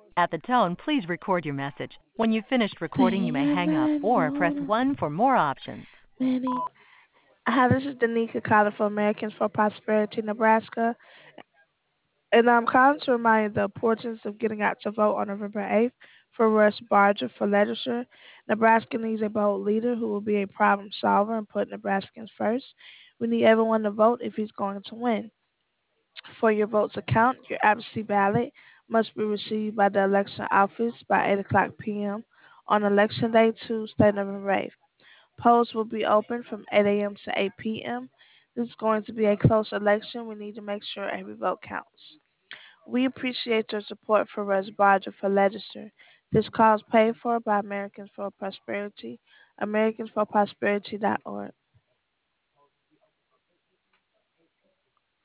At the tone, please record your message. When you've finished recording, you may hang up Favorite or press motor, 1 for more options. many. Hi, this is Danica calling for Americans for Prosperity, Nebraska, and I'm calling to remind you the importance of getting out to vote on November 8th for Russ Barger for legislature. Nebraska needs a bold leader who will be a problem solver and put Nebraskans first. We need everyone to vote if he's going to win. For your votes to count, your absentee ballot must be received by the election office by 8 o'clock p.m. on Election Day, Tuesday, November 8th. Polls will be open from 8 a.m. to 8 p.m. This is going to be a close election. We need to make sure every vote counts. We appreciate your support for Russ Barger for legislature. This call is paid for by Americans for Prosperity, americansforprosperity.org.